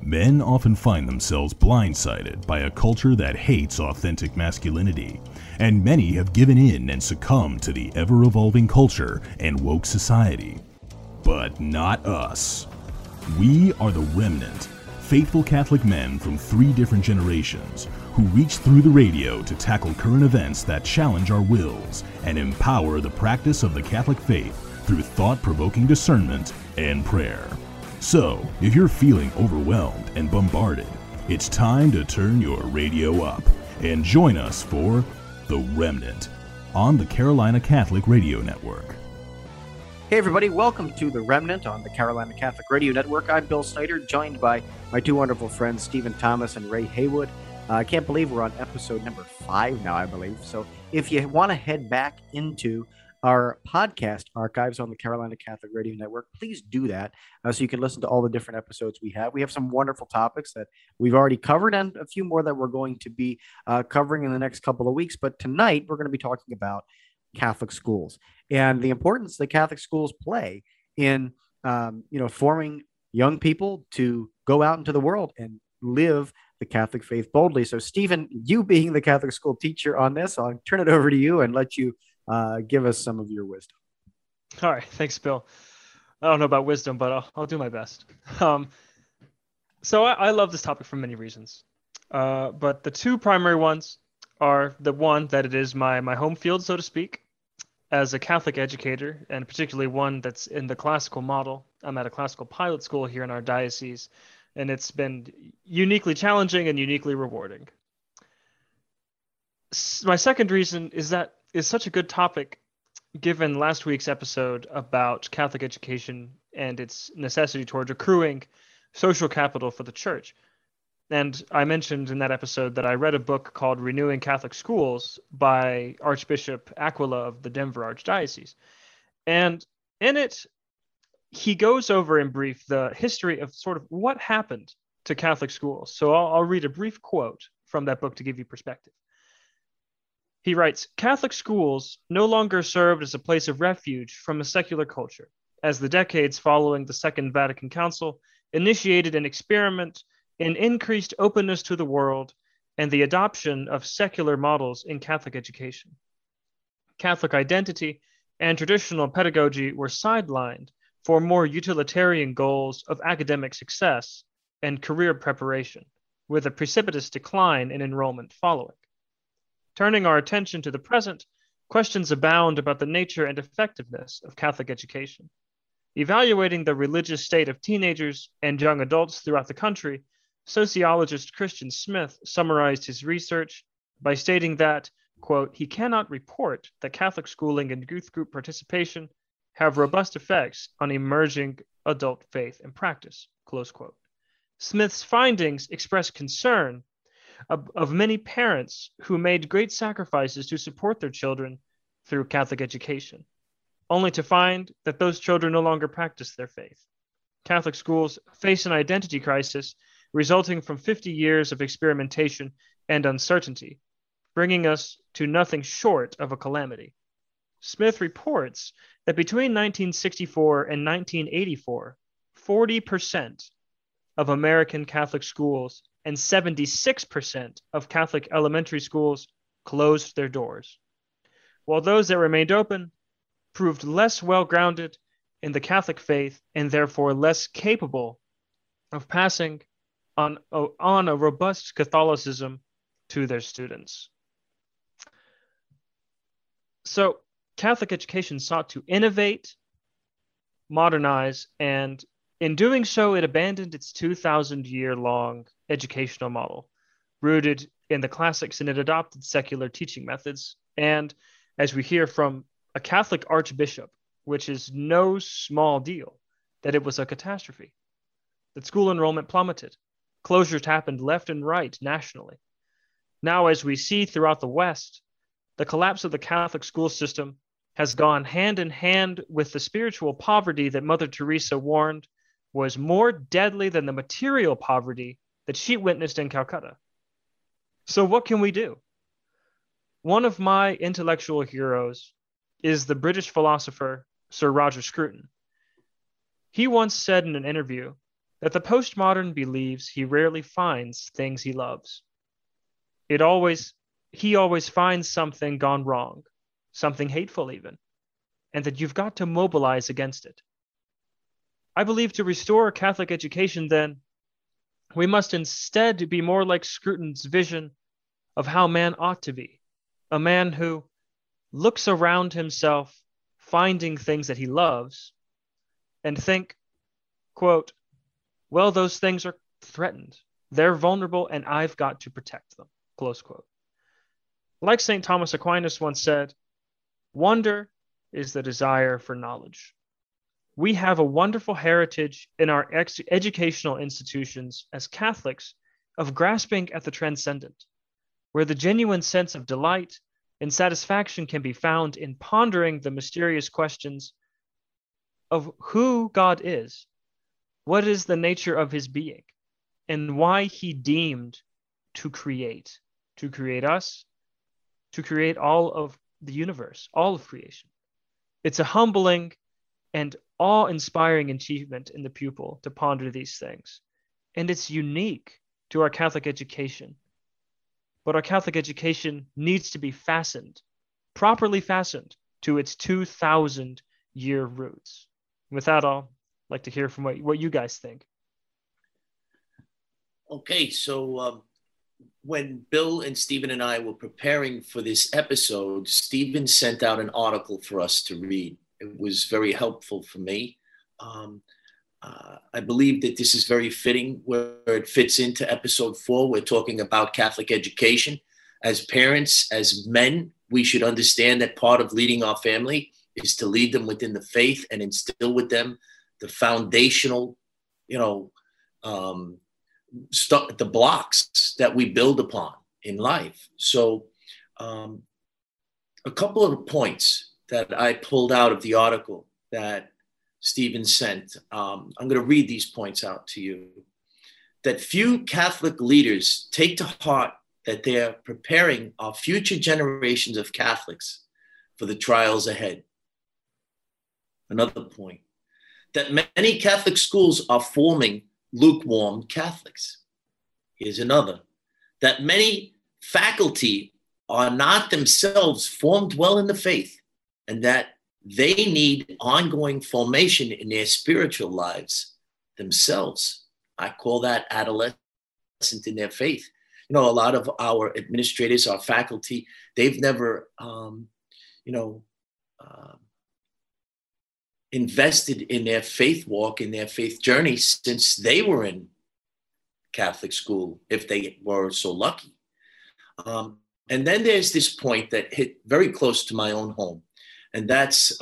Men often find themselves blindsided by a culture that hates authentic masculinity, and many have given in and succumbed to the ever-evolving culture and woke society. But not us. We are the remnant, faithful Catholic men from 3 different generations who reach through the radio to tackle current events that challenge our wills and empower the practice of the Catholic faith through thought-provoking discernment and prayer. So, if you're feeling overwhelmed and bombarded, it's time to turn your radio up and join us for The Remnant on the Carolina Catholic Radio Network. Hey everybody, welcome to The Remnant on the Carolina Catholic Radio Network. I'm Bill Snyder, joined by my 2 wonderful friends, Stephen Thomas and Ray Haywood. I can't believe we're on episode number 5 now, I believe. So if you want to head back into our podcast archives on the Carolina Catholic Radio Network, please do that so you can listen to all the different episodes we have. We have some wonderful topics that we've already covered and a few more that we're going to be covering in the next couple of weeks. But tonight, we're going to be talking about Catholic schools and the importance that Catholic schools play in, forming young people to go out into the world and live the Catholic faith boldly. So, Stephen, you being the Catholic school teacher on this, I'll turn it over to you and let you give us some of your wisdom. All right. Thanks, Bill. I don't know about wisdom, but I'll do my best. So I love this topic for many reasons. But the 2 primary ones are the one that it is my home field, so to speak, as a Catholic educator, and particularly one that's in the classical model. I'm at a classical pilot school here in our diocese, and it's been uniquely challenging and uniquely rewarding. My second reason is that it's such a good topic, given last week's episode about Catholic education and its necessity towards accruing social capital for the church. And I mentioned in that episode that I read a book called Renewing Catholic Schools by Archbishop Aquila of the Denver Archdiocese. And in it, he goes over in brief the history of sort of what happened to Catholic schools. So I'll read a brief quote from that book to give you perspective. He writes, "Catholic schools no longer served as a place of refuge from a secular culture, as the decades following the Second Vatican Council initiated an experiment in increased openness to the world and the adoption of secular models in Catholic education. Catholic identity and traditional pedagogy were sidelined for more utilitarian goals of academic success and career preparation, with a precipitous decline in enrollment following. Turning our attention to the present, questions abound about the nature and effectiveness of Catholic education. Evaluating the religious state of teenagers and young adults throughout the country, sociologist Christian Smith summarized his research by stating that, quote, he cannot report that Catholic schooling and youth group participation have robust effects on emerging adult faith and practice, close quote. Smith's findings express concern of many parents who made great sacrifices to support their children through Catholic education, only to find that those children no longer practice their faith. Catholic schools face an identity crisis resulting from 50 years of experimentation and uncertainty, bringing us to nothing short of a calamity. Smith reports that between 1964 and 1984, 40% of American Catholic schools and 76% of Catholic elementary schools closed their doors, while those that remained open proved less well-grounded in the Catholic faith and therefore less capable of passing on a robust Catholicism to their students. So Catholic education sought to innovate, modernize, and in doing so, it abandoned its 2,000-year-long educational model, rooted in the classics, and it adopted secular teaching methods. And as we hear from a Catholic archbishop, which is no small deal, that it was a catastrophe, that school enrollment plummeted. Closures happened left and right nationally. Now, as we see throughout the West, the collapse of the Catholic school system has gone hand in hand with the spiritual poverty that Mother Teresa warned was more deadly than the material poverty that she witnessed in Calcutta. So what can we do? One of my intellectual heroes is the British philosopher Sir Roger Scruton. He once said in an interview that the postmodern believes he rarely finds things he loves. He always finds something gone wrong, something hateful even, and that you've got to mobilize against it. I believe to restore Catholic education, then, we must instead be more like Scruton's vision of how man ought to be, a man who looks around himself, finding things that he loves, and think, quote, well, those things are threatened. They're vulnerable, and I've got to protect them, close quote. Like St. Thomas Aquinas once said, wonder is the desire for knowledge. We have a wonderful heritage in our educational institutions as Catholics of grasping at the transcendent, where the genuine sense of delight and satisfaction can be found in pondering the mysterious questions of who God is, what is the nature of his being, and why he deemed to create us, to create all of the universe, all of creation. It's a humbling and awe-inspiring achievement in the pupil to ponder these things. And it's unique to our Catholic education. But our Catholic education needs to be properly fastened to its 2,000-year roots. With that, I'll like to hear from what you guys think. Okay, so when Bill and Stephen and I were preparing for this episode, Stephen sent out an article for us to read. It was very helpful for me. I believe that this is very fitting where it fits into episode 4. We're talking about Catholic education. As parents, as men, we should understand that part of leading our family is to lead them within the faith and instill with them the foundational, the blocks that we build upon in life. So a couple of points that I pulled out of the article that Stephen sent. I'm going to read these points out to you. That few Catholic leaders take to heart that they're preparing our future generations of Catholics for the trials ahead. Another point, that many Catholic schools are forming lukewarm Catholics. Here's another, that many faculty are not themselves formed well in the faith, and that they need ongoing formation in their spiritual lives themselves. I call that adolescent in their faith. A lot of our administrators, our faculty, they've never, invested in their faith walk, in their faith journey since they were in Catholic school, if they were so lucky. And then there's this point that hit very close to my own home. And that's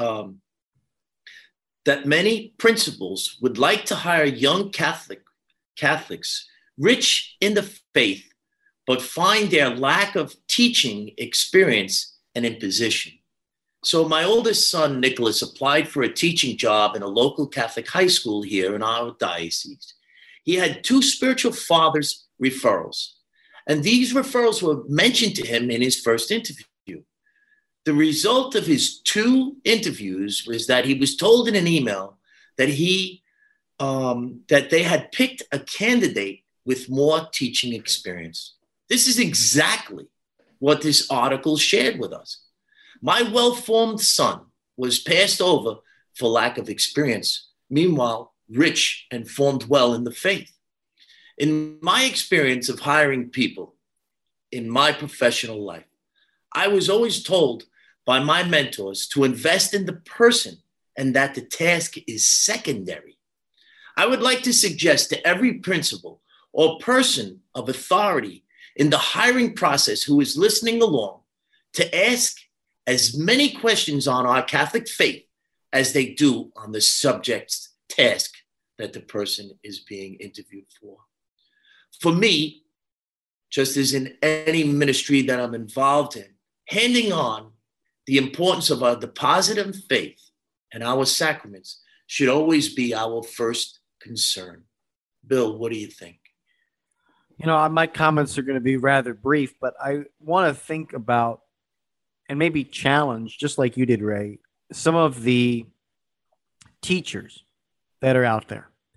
that many principals would like to hire young Catholics rich in the faith, but find their lack of teaching experience an imposition. So my oldest son, Nicholas, applied for a teaching job in a local Catholic high school here in our diocese. He had 2 spiritual fathers' referrals, and these referrals were mentioned to him in his first interview. The result of his 2 interviews was that he was told in an email that that they had picked a candidate with more teaching experience. This is exactly what this article shared with us. My well-formed son was passed over for lack of experience, meanwhile, rich and formed well in the faith. In my experience of hiring people in my professional life, I was always told by my mentors to invest in the person and that the task is secondary. I would like to suggest to every principal or person of authority in the hiring process who is listening along to ask as many questions on our Catholic faith as they do on the subject's task that the person is being interviewed for. For me, just as in any ministry that I'm involved in, handing on the importance of our deposit of faith and our sacraments should always be our first concern. Bill, what do you think? My comments are going to be rather brief, but I want to think about and maybe challenge, just like you did, Ray, some of the teachers that are out there.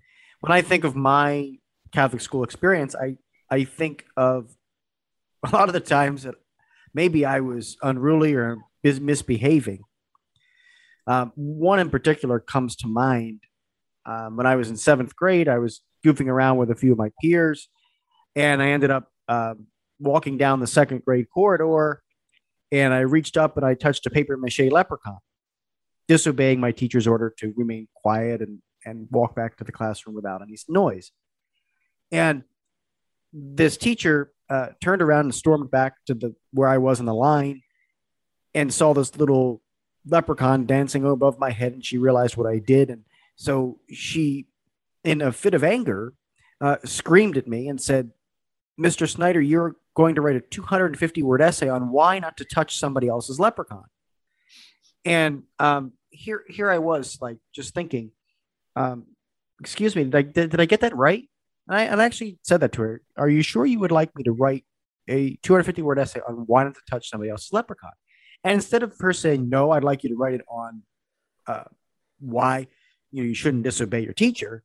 when I think of my Catholic school experience, I think of a lot of the times that maybe I was unruly or misbehaving. One in particular comes to mind. When I was in seventh grade, I was goofing around with a few of my peers, and I ended up walking down the second grade corridor, and I reached up and I touched a paper mache leprechaun, disobeying my teacher's order to remain quiet and walk back to the classroom without any noise. And this teacher turned around and stormed back to where I was in the line and saw this little leprechaun dancing above my head, and she realized what I did. And so she, in a fit of anger, screamed at me and said, "Mr. Snyder, you're going to write a 250-word essay on why not to touch somebody else's leprechaun." And here I was, like, just thinking, excuse me, did I get that right? And I actually said that to her. "Are you sure you would like me to write a 250-word essay on why not to touch somebody else's leprechaun?" And instead of her saying, "No, I'd like you to write it on why you shouldn't disobey your teacher,"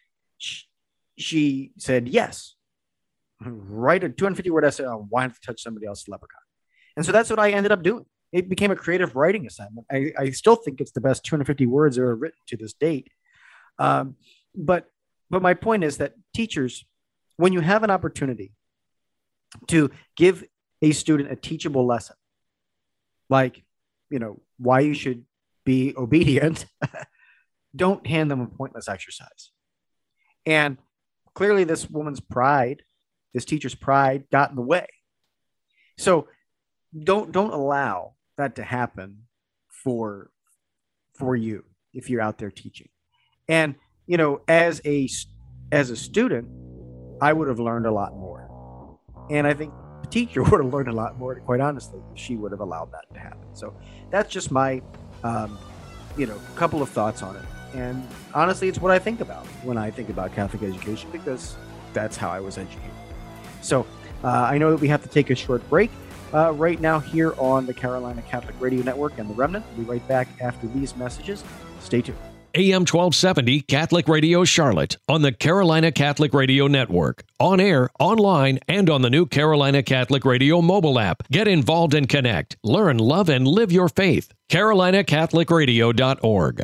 she said, "Yes, write a 250-word essay on why not to touch somebody else's leprechaun." And so that's what I ended up doing. It became a creative writing assignment. I still think it's the best 250 words ever written to this date. But my point is that teachers, when you have an opportunity to give a student a teachable lesson, like, why you should be obedient, don't hand them a pointless exercise. And clearly this teacher's pride got in the way. So don't allow that to happen for you if you're out there teaching. And as a student, I would have learned a lot more, and I think the teacher would have learned a lot more, quite honestly, if she would have allowed that to happen. So that's just my couple of thoughts on it. And honestly, it's what I think about when I think about Catholic education, because that's how I was educated. So I know that we have to take a short break right now here on the Carolina Catholic Radio Network and The Remnant. We'll be right back after these messages. Stay tuned. AM 1270 Catholic Radio Charlotte on the Carolina Catholic Radio Network. On air, online, and on the new Carolina Catholic Radio mobile app. Get involved and connect. Learn, love, and live your faith. CarolinaCatholicRadio.org.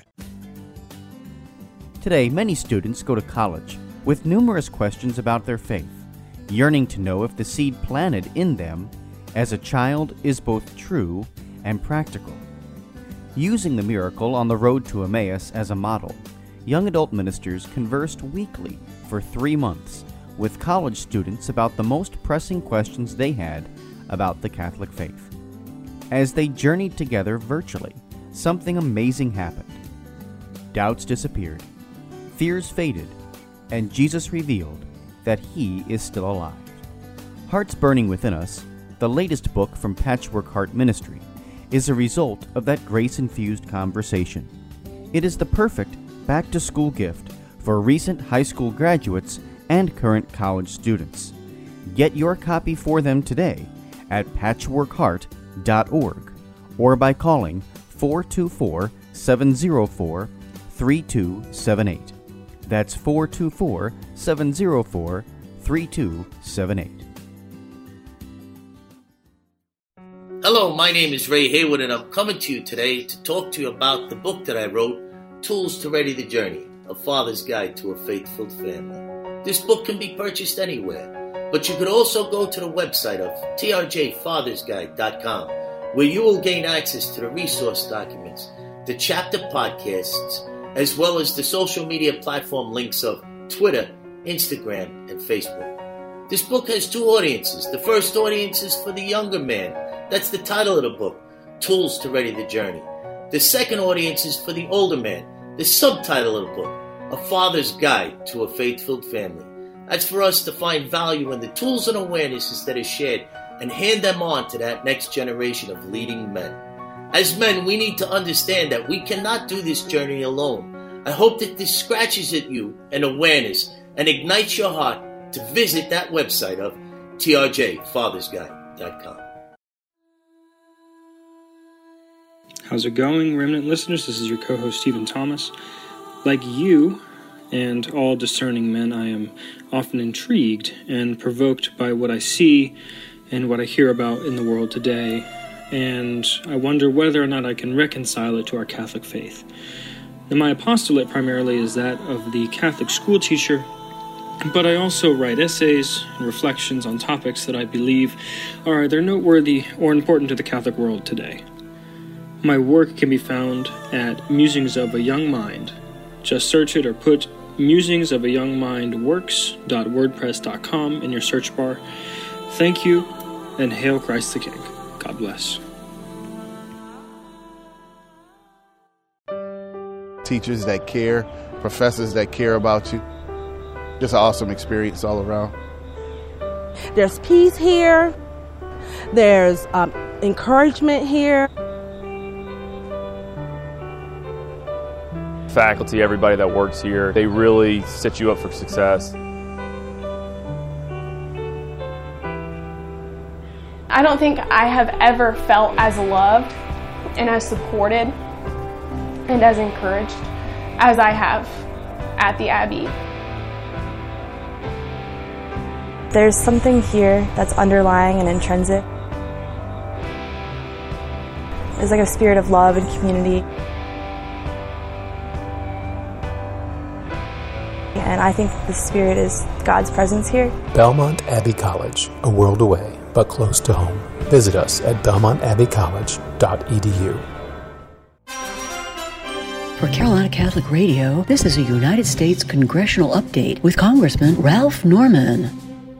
Today, many students go to college with numerous questions about their faith, yearning to know if the seed planted in them as a child is both true and practical. Using the miracle on the road to Emmaus as a model, young adult ministers conversed weekly for 3 months with college students about the most pressing questions they had about the Catholic faith. As they journeyed together virtually, something amazing happened. Doubts disappeared, fears faded, and Jesus revealed that He is still alive. Hearts Burning Within Us, the latest book from Patchwork Heart Ministry, is a result of that grace-infused conversation. It is the perfect back-to-school gift for recent high school graduates and current college students. Get your copy for them today at patchworkheart.org or by calling 424-704-3278. That's 424-704-3278. Hello, my name is Ray Haywood, and I'm coming to you today to talk to you about the book that I wrote, Tools to Ready the Journey, A Father's Guide to a Faith-Filled Family. This book can be purchased anywhere, but you could also go to the website of trjfathersguide.com, where you will gain access to the resource documents, the chapter podcasts, as well as the social media platform links of Twitter, Instagram, and Facebook. This book has 2 audiences. The first audience is for the younger man. That's the title of the book, Tools to Ready the Journey. The second audience is for the older man. The subtitle of the book, A Father's Guide to a Faith-Filled Family. That's for us to find value in the tools and awarenesses that are shared and hand them on to that next generation of leading men. As men, we need to understand that we cannot do this journey alone. I hope that this scratches at you an awareness and ignites your heart to visit that website of trjfathersguide.com. How's it going, Remnant listeners? This is your co-host, Stephen Thomas. Like you, and all discerning men, I am often intrigued and provoked by what I see and what I hear about in the world today, and I wonder whether or not I can reconcile it to our Catholic faith. Now, my apostolate primarily is that of the Catholic school teacher, but I also write essays and reflections on topics that I believe are either noteworthy or important to the Catholic world today. My work can be found at Musings of a Young Mind. Just search it or put Musings of a Young Mind works.wordpress.com in your search bar. Thank you, and hail Christ the King. God bless. Teachers that care, professors that care about you. Just an awesome experience all around. There's peace here. There's encouragement here. Faculty, everybody that works here, they really set you up for success. I don't think I have ever felt as loved and as supported and as encouraged as I have at the Abbey. There's something here that's underlying and intrinsic. There's like a spirit of love and community. And I think the spirit is God's presence here. Belmont Abbey College, a world away, but close to home. Visit us at belmontabbeycollege.edu. For Carolina Catholic Radio, this is a United States Congressional Update with Congressman Ralph Norman.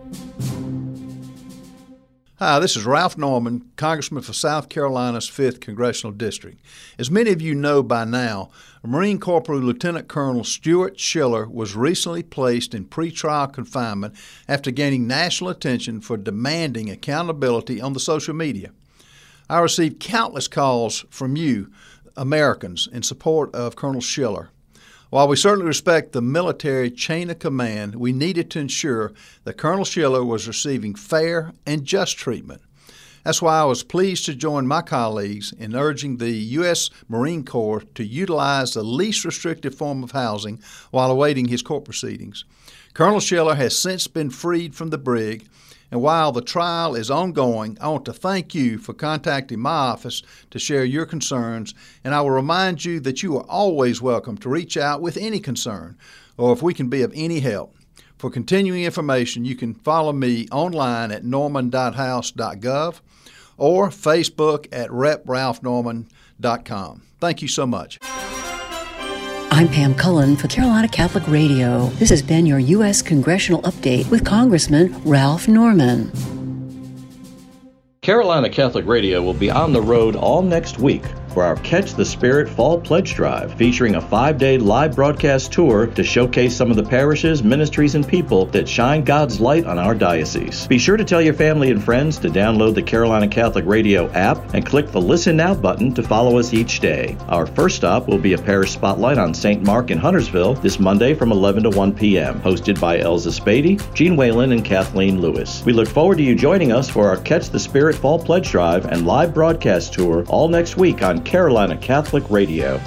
Hi, this is Ralph Norman, Congressman for South Carolina's 5th Congressional District. As many of you know by now, Marine Corporal Lieutenant Colonel Stuart Schiller was recently placed in pretrial confinement after gaining national attention for demanding accountability on the social media. I received countless calls from you, Americans, in support of Colonel Schiller. While we certainly respect the military chain of command, we needed to ensure that Colonel Schiller was receiving fair and just treatment. That's why I was pleased to join my colleagues in urging the U.S. Marine Corps to utilize the least restrictive form of housing while awaiting his court proceedings. Colonel Schiller has since been freed from the brig, and while the trial is ongoing, I want to thank you for contacting my office to share your concerns, and I will remind you that you are always welcome to reach out with any concern or if we can be of any help. For continuing information, you can follow me online at norman.house.gov or Facebook at repralphnorman.com. Thank you so much. I'm Pam Cullen for Carolina Catholic Radio. This has been your U.S. Congressional Update with Congressman Ralph Norman. Carolina Catholic Radio will be on the road all next week for our Catch the Spirit Fall Pledge Drive, featuring a 5-day live broadcast tour to showcase some of the parishes, ministries, and people that shine God's light on our diocese. Be sure to tell your family and friends to download the Carolina Catholic Radio app and click the Listen Now button to follow us each day. Our first stop will be a parish spotlight on St. Mark in Huntersville this Monday from 11 to 1 p.m., hosted by Elza Spady, Jean Whalen, and Kathleen Lewis. We look forward to you joining us for our Catch the Spirit Fall Pledge Drive and live broadcast tour all next week on Carolina Catholic Radio.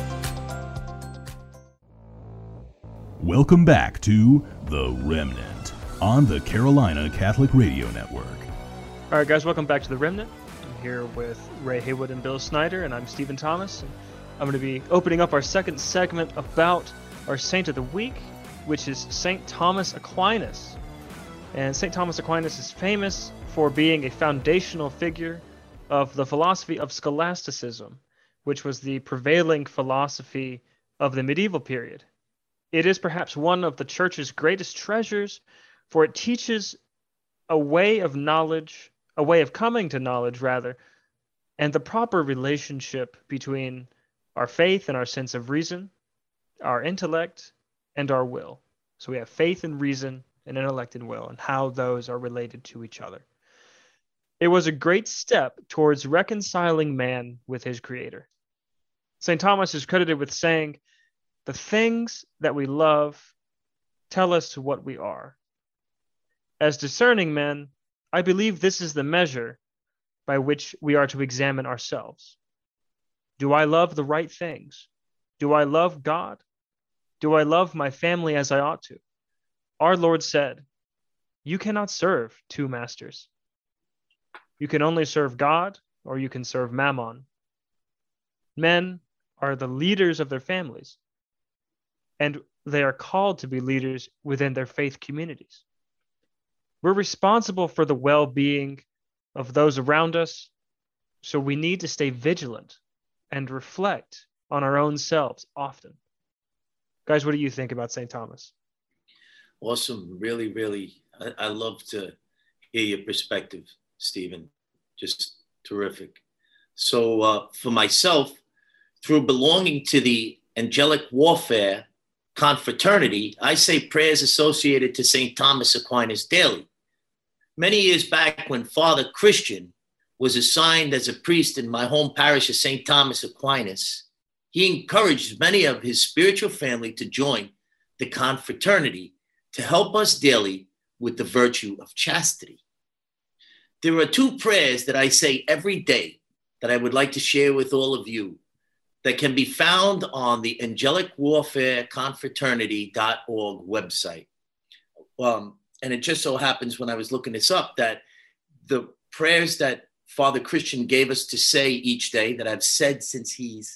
Welcome back to The Remnant on the Carolina Catholic Radio Network. All right, guys, welcome back to The Remnant. I'm here with Ray Haywood and Bill Snyder, and I'm Stephen Thomas. And I'm going to be opening up our second segment about our Saint of the Week, which is St. Thomas Aquinas. And St. Thomas Aquinas is famous for being a foundational figure of the philosophy of scholasticism, which was the prevailing philosophy of the medieval period. It is perhaps one of the Church's greatest treasures, for it teaches a way of knowledge, a way of coming to knowledge, rather, and the proper relationship between our faith and our sense of reason, our intellect, and our will. So we have faith and reason and intellect and will, and how those are related to each other. It was a great step towards reconciling man with his Creator. St. Thomas is credited with saying, "The things that we love tell us what we are. As discerning men, I believe this is the measure by which we are to examine ourselves. Do I love the right things? Do I love God? Do I love my family as I ought to? Our Lord said, you cannot serve two masters. You can only serve God, or you can serve Mammon. Men are the leaders of their families, and they are called to be leaders within their faith communities. We're responsible for the well-being of those around us, so we need to stay vigilant and reflect on our own selves often. Guys, what do you think about St. Thomas? Awesome. Really, really. I love to hear your perspective, Stephen. Just terrific. So for myself, through belonging to the Angelic Warfare Confraternity, I say prayers associated to St. Thomas Aquinas daily. Many years back, when Father Christian was assigned as a priest in my home parish of St. Thomas Aquinas, he encouraged many of his spiritual family to join the confraternity to help us daily with the virtue of chastity. There are two prayers that I say every day that I would like to share with all of you that can be found on the Angelic Warfare Confraternity.org website. And it just so happens when I was looking this up that the prayers that Father Christian gave us to say each day that I've said since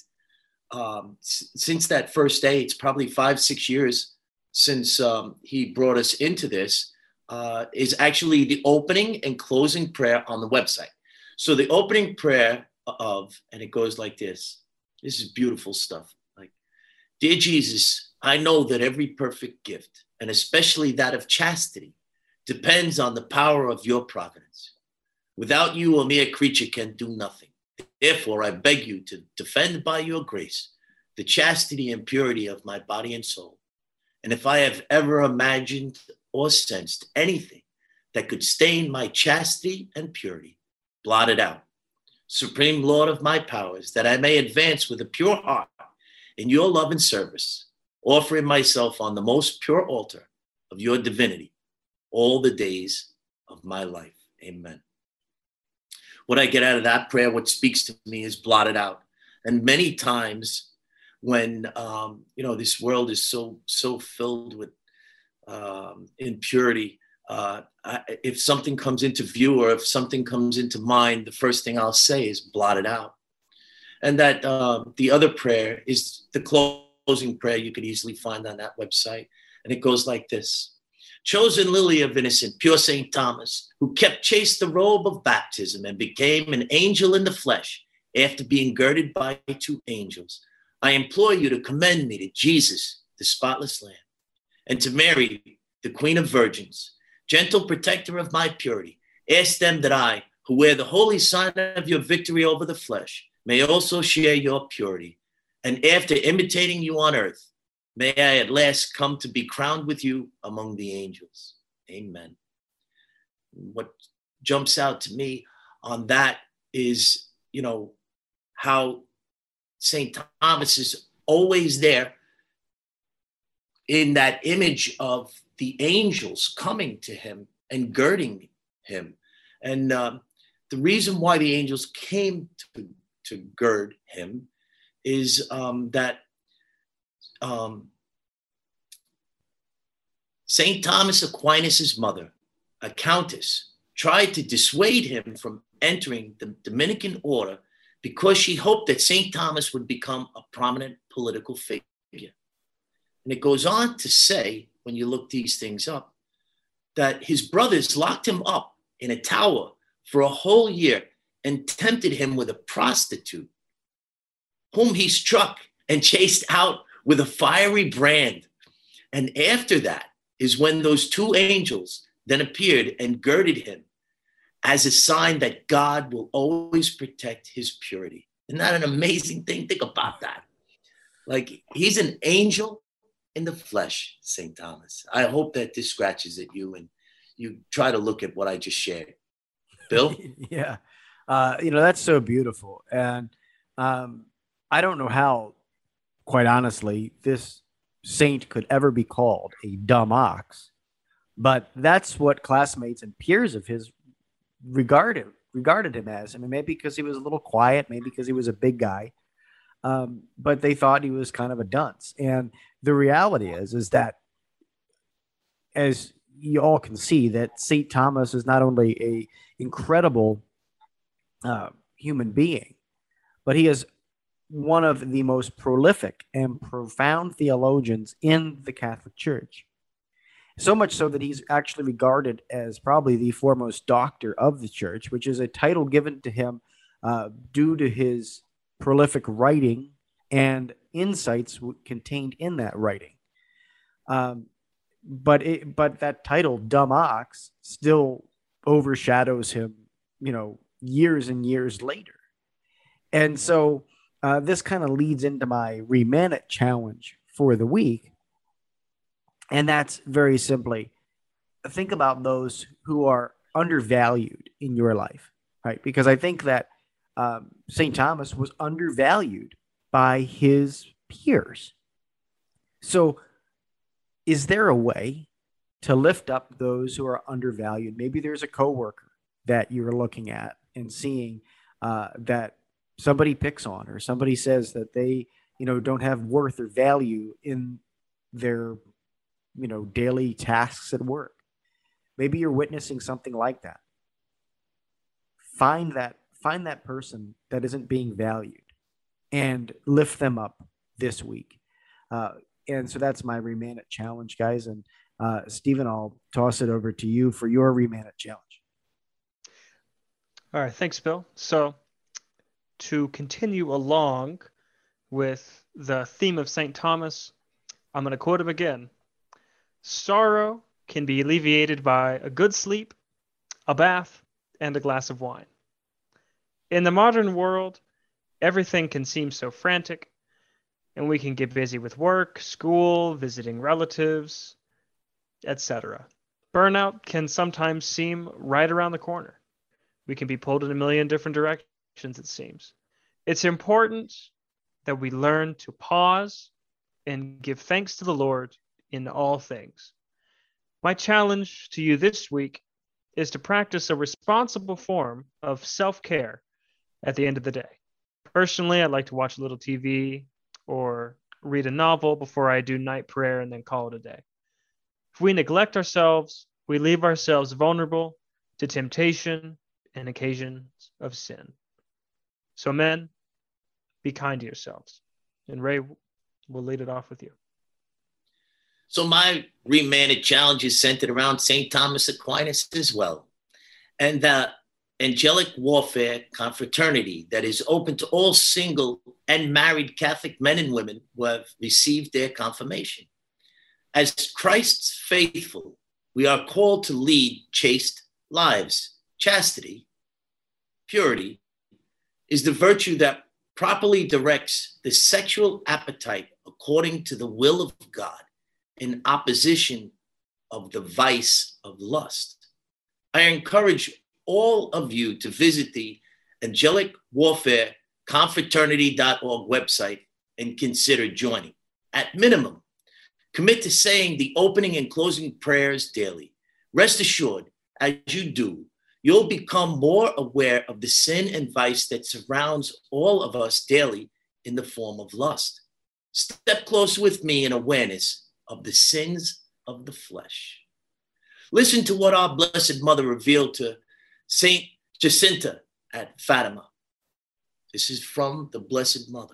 since that first day, it's probably 5-6 years since he brought us into this, is actually the opening and closing prayer on the website. So the opening prayer and it goes like this. This is beautiful stuff. Like, dear Jesus, I know that every perfect gift, and especially that of chastity, depends on the power of your providence. Without you, a mere creature can do nothing. Therefore, I beg you to defend by your grace the chastity and purity of my body and soul. And if I have ever imagined or sensed anything that could stain my chastity and purity, blot it out. Supreme Lord of my powers, that I may advance with a pure heart in your love and service, offering myself on the most pure altar of your divinity all the days of my life. Amen. What I get out of that prayer, what speaks to me, is blotted out. And many times when, this world is so filled with impurity, if something comes into view or if something comes into mind, the first thing I'll say is blot it out. And that the other prayer is the closing prayer you could easily find on that website. And it goes like this. Chosen lily of innocent, pure St. Thomas, who kept chaste the robe of baptism and became an angel in the flesh after being girded by two angels, I implore you to commend me to Jesus, the spotless Lamb, and to Mary, the Queen of Virgins, gentle protector of my purity. Ask them that I, who wear the holy sign of your victory over the flesh, may also share your purity. And after imitating you on earth, may I at last come to be crowned with you among the angels. Amen. What jumps out to me on that is, how St. Thomas is always there in that image of the angels coming to him and girding him. And the reason why the angels came to gird him is that St. Thomas Aquinas' mother, a countess, tried to dissuade him from entering the Dominican order because she hoped that St. Thomas would become a prominent political figure. And it goes on to say, when you look these things up, that his brothers locked him up in a tower for a whole year and tempted him with a prostitute, whom he struck and chased out with a fiery brand. And after that is when those two angels then appeared and girded him as a sign that God will always protect his purity. Isn't that an amazing thing? Think about that. Like, he's an angel in the flesh, St. Thomas. I hope that this scratches at you and you try to look at what I just shared. Bill? Yeah. That's so beautiful. And I don't know how, quite honestly, this saint could ever be called a dumb ox, but that's what classmates and peers of his regarded him as. I mean, maybe because he was a little quiet, maybe because he was a big guy. but they thought he was kind of a dunce. And the reality is that, as you all can see, that St. Thomas is not only a incredible human being, but he is one of the most prolific and profound theologians in the Catholic Church. So much so that he's actually regarded as probably the foremost doctor of the church, which is a title given to him due to his prolific writing and insights contained in that writing. But that title, Dumb Ox, still overshadows him, years and years later. And so this kind of leads into my Reman-It challenge for the week. And that's very simply, think about those who are undervalued in your life, right? Because I think that St. Thomas was undervalued by his peers. So is there a way to lift up those who are undervalued? Maybe there's a coworker that you're looking at and seeing that somebody picks on, or somebody says that they, don't have worth or value in their, daily tasks at work. Maybe you're witnessing something like that. Find that person that isn't being valued and lift them up this week. And so that's my Reman-It challenge, guys. And Stephen, I'll toss it over to you for your Reman-It challenge. All right. Thanks, Bill. So to continue along with the theme of St. Thomas, I'm going to quote him again. Sorrow can be alleviated by a good sleep, a bath, and a glass of wine. In the modern world, everything can seem so frantic, and we can get busy with work, school, visiting relatives, etc. Burnout can sometimes seem right around the corner. We can be pulled in a million different directions, it seems. It's important that we learn to pause and give thanks to the Lord in all things. My challenge to you this week is to practice a responsible form of self-care at the end of the day. Personally, I like to watch a little TV or read a novel before I do night prayer and then call it a day. If we neglect ourselves, we leave ourselves vulnerable to temptation and occasions of sin. So men, be kind to yourselves. And Ray, we'll lead it off with you. So my Reman-It challenge is centered around St. Thomas Aquinas as well, and the angelic warfare confraternity that is open to all single and married Catholic men and women who have received their confirmation. As Christ's faithful, we are called to lead chaste lives. Chastity, purity, is the virtue that properly directs the sexual appetite according to the will of God, in opposition of the vice of lust. I encourage all of you to visit the Angelic Warfare Confraternity.org website and consider joining. At minimum, commit to saying the opening and closing prayers daily. Rest assured, as you do, you'll become more aware of the sin and vice that surrounds all of us daily in the form of lust. Step close with me in awareness of the sins of the flesh. Listen to what our Blessed Mother revealed to Saint Jacinta at Fatima. This is from the Blessed Mother.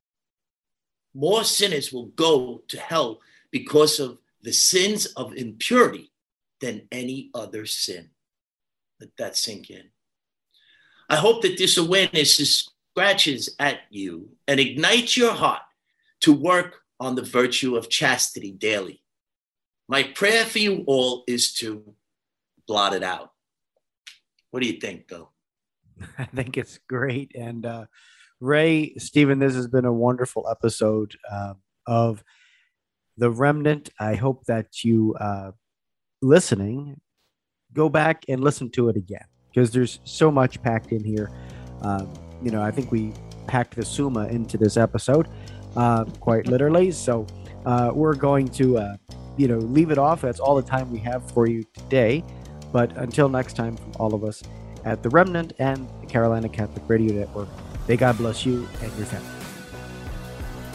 More sinners will go to hell because of the sins of impurity than any other sin. Let that sink in. I hope that this awareness scratches at you and ignites your heart to work on the virtue of chastity daily. My prayer for you all is to blot it out. What do you think, Bill? I think it's great. And Ray, Stephen, this has been a wonderful episode of The Remnant. I hope that you, listening, go back and listen to it again, because there's so much packed in here. I think we packed the Summa into this episode. Quite literally. So we're going to, leave it off. That's all the time we have for you today. But until next time, from all of us at The Remnant and the Carolina Catholic Radio Network, may God bless you and your family.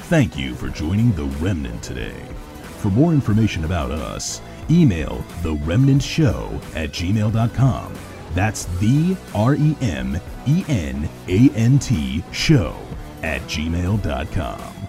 Thank you for joining The Remnant today. For more information about us, email theremnantshow@gmail.com. That's the REMENANT show@gmail.com.